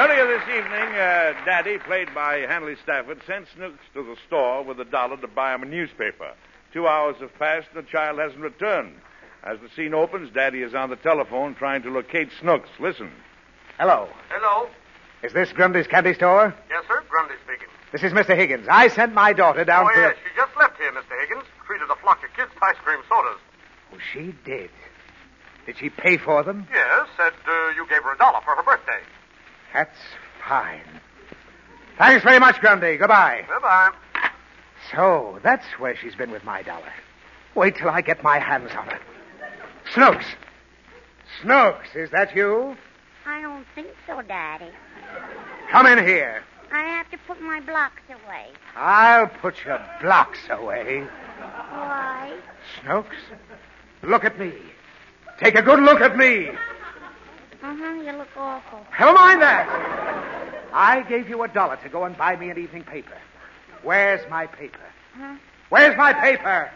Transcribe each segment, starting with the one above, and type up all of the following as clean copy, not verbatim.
Earlier this evening, Daddy, played by Hanley Stafford, sent Snooks to the store with $1 to buy him a newspaper. 2 hours have passed and the child hasn't returned. As the scene opens, Daddy is on the telephone trying to locate Snooks. Listen. Hello. Hello? Is this Grundy's candy store? Yes, sir. Grundy speaking. This is Mr. Higgins. I sent my daughter down Oh, for... yes. She just left here, Mr. Higgins. Treated a flock of kids to ice cream sodas. Oh, she did. Did she pay for them? Yes, said you gave her $1 for her birthday. That's fine. Thanks very much, Grundy. Goodbye. Goodbye. So, that's where she's been with my dollar. Wait till I get my hands on her. Snooks! Snooks, is that you? I don't think so, Daddy. Come in here. I have to put my blocks away. I'll put your blocks away. Why? Snooks, look at me. Take a good look at me. You look awful. Never mind that. I gave you $1 to go and buy me an evening paper. Where's my paper? Huh? Where's my paper?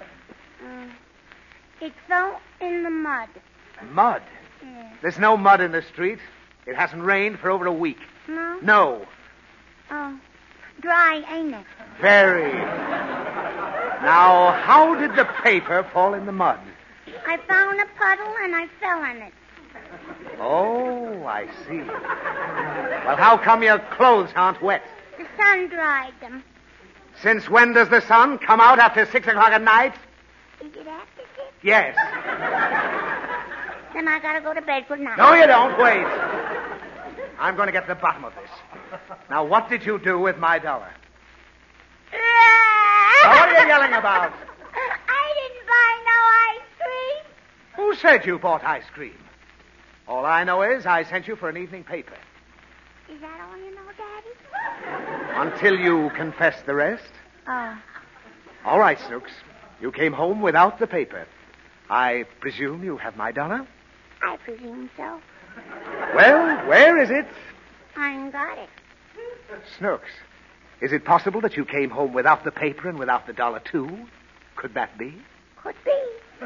It fell in the mud. Mud? Yeah. There's no mud in the street. It hasn't rained for over a week. No? No. Oh, dry, ain't it? Very. Now, how did the paper fall in the mud? I found a puddle and I fell in it. Oh, I see. Well, how come your clothes aren't wet? The sun dried them. Since when does the sun come out after 6 o'clock at night? Is it after 6? Yes. Then I gotta go to bed for night. No, you don't. Wait. I'm going to get to the bottom of this. Now, what did you do with my dollar? Now, what are you yelling about? I didn't buy no ice cream. Who said you bought ice cream? All I know is I sent you for an evening paper. Is that all you know, Daddy? Until you confess the rest. Oh. All right, Snooks. You came home without the paper. I presume you have my dollar? I presume so. Well, where is it? I ain't got it. Snooks, is it possible that you came home without the paper and without the dollar, too? Could that be? Could be.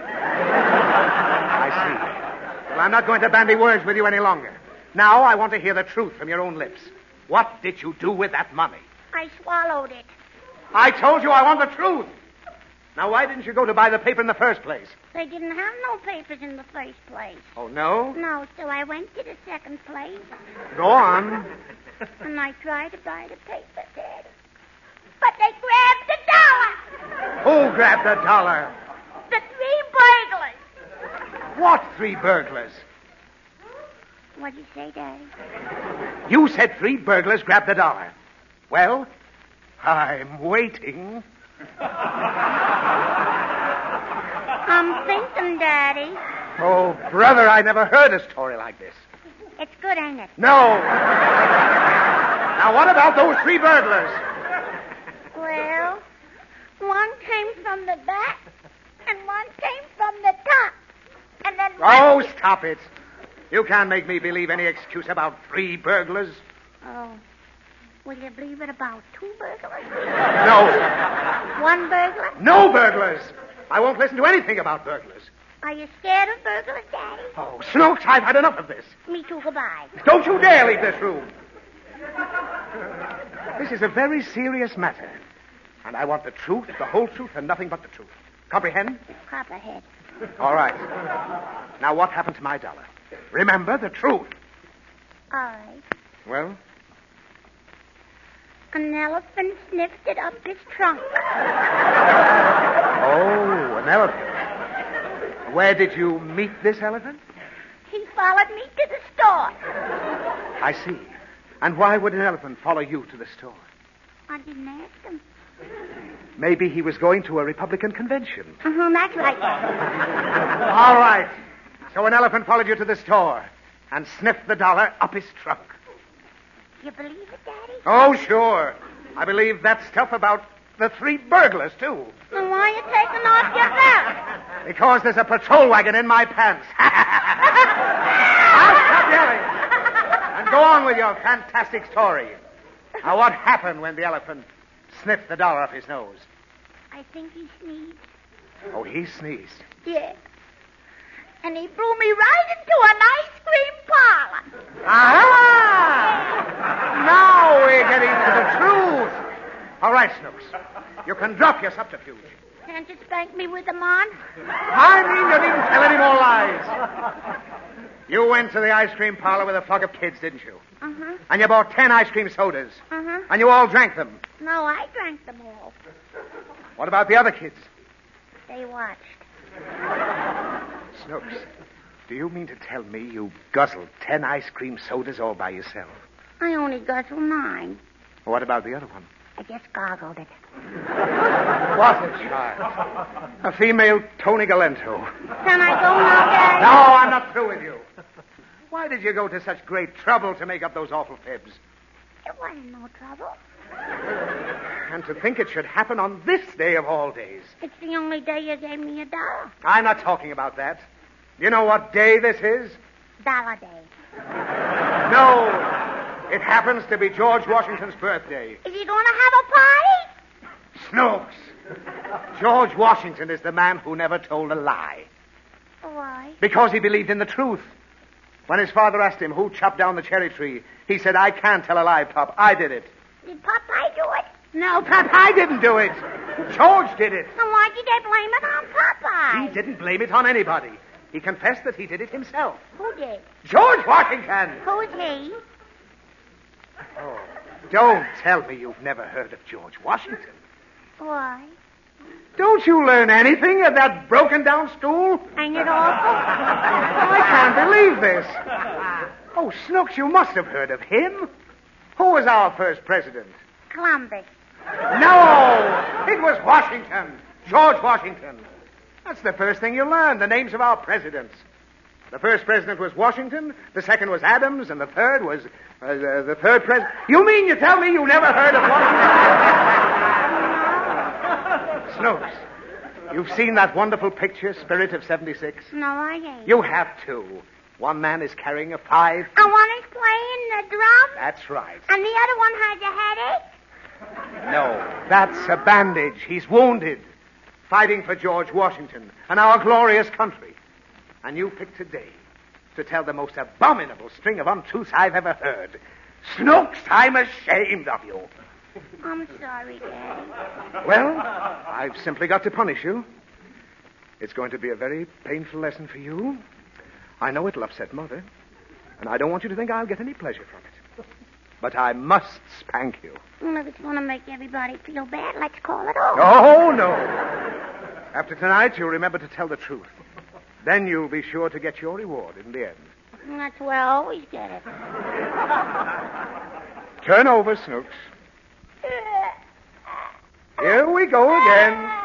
I see. Well, I'm not going to bandy words with you any longer. Now I want to hear the truth from your own lips. What did you do with that money? I swallowed it. I told you I want the truth. Now, why didn't you go to buy the paper in the first place? They didn't have no papers in the first place. Oh, no? No, so I went to the second place, Go on. and I tried to buy the paper, Daddy. But they grabbed the $1. Who grabbed the dollar? The 3 burglars. What 3 burglars? What'd you say, Daddy? You said 3 burglars grabbed the dollar. Well, I'm waiting. I'm thinking, Daddy. Oh, brother, I never heard a story like this. It's good, ain't it? No. Now, what about those 3 burglars? Well, one came from the back, and one came from the top. And then Oh, stop it. You can't make me believe any excuse about 3 burglars. Oh. Will you believe it about 2 burglars? No. 1 burglar? No burglars. I won't listen to anything about burglars. Are you scared of burglars, Daddy? Oh, Snooks, I've had enough of this. Me too, goodbye. Don't you dare leave this room. This is a very serious matter. And I want the truth, the whole truth, and nothing but the truth. Comprehend? Copperhead. All right. Now, what happened to my dollar? Remember the truth. All right. Well? An elephant sniffed it up his trunk. Oh, an elephant. Where did you meet this elephant? He followed me to the store. I see. And why would an elephant follow you to the store? I didn't ask him. Maybe he was going to a Republican convention. That's right. All right. So an elephant followed you to the store and sniffed the dollar up his trunk. You believe it, Daddy? Oh, sure. I believe that stuff about the 3 burglars, too. Then why are you taking off your belt? Because there's a patrol wagon in my pants. I'll stop yelling. And go on with your fantastic story. Now, what happened when the elephant sniffed the dollar up his nose? I think he sneezed. Oh, he sneezed. Yeah. And he blew me right into an ice cream parlor. Aha! getting to the truth. All right, Snooks. You can drop your subterfuge. Can't you spank me with them on? I mean, you needn't tell any more lies. You went to the ice cream parlor with a flock of kids, didn't you? Uh-huh. And you bought 10 ice cream sodas. Uh-huh. And you all drank them. No, I drank them all. What about the other kids? They watched. Snooks, do you mean to tell me you guzzled 10 ice cream sodas all by yourself? I only guzzled 9. What about the other one? I just goggled it. What a child. A female Tony Galento. Can I go now, Daddy? No, I'm not through with you. Why did you go to such great trouble to make up those awful fibs? It wasn't no trouble. And to think it should happen on this day of all days. It's the only day you gave me $1. I'm not talking about that. You know what day this is? $1 day. No. It happens to be George Washington's birthday. Is he going to have a party? Snooks. George Washington is the man who never told a lie. Why? Because he believed in the truth. When his father asked him who chopped down the cherry tree, he said, I can't tell a lie, Pop. I did it. Did Popeye do it? No, Popeye didn't do it. George did it. Then why did they blame it on Popeye? He didn't blame it on anybody. He confessed that he did it himself. Who did? George Washington! Who's he? Oh, don't tell me you've never heard of George Washington. Why? Don't you learn anything at that broken-down school? Ain't it awful? I can't believe this. Oh, Snooks, you must have heard of him. Who was our first president? Columbus. No! It was Washington. George Washington. That's the first thing you learn, the names of our presidents. The first president was Washington, the second was Adams, and the third was... the third president... You mean you tell me you never heard of Washington? Snooks, you've seen that wonderful picture, Spirit of 76? No, I ain't. You have too. One man is carrying a 5. And one is playing the drum? That's right. And the other one has a headache? No, that's a bandage. He's wounded. Fighting for George Washington and our glorious country. And you picked today to tell the most abominable string of untruths I've ever heard. Snooks, I'm ashamed of you. I'm sorry, Daddy. Well, I've simply got to punish you. It's going to be a very painful lesson for you. I know it'll upset Mother, and I don't want you to think I'll get any pleasure from it. But I must spank you. Well, if it's going to make everybody feel bad, let's call it off. Oh, no. After tonight, you'll remember to tell the truth. Then you'll be sure to get your reward in the end. That's where I always get it. Turn over, Snooks. Here we go again.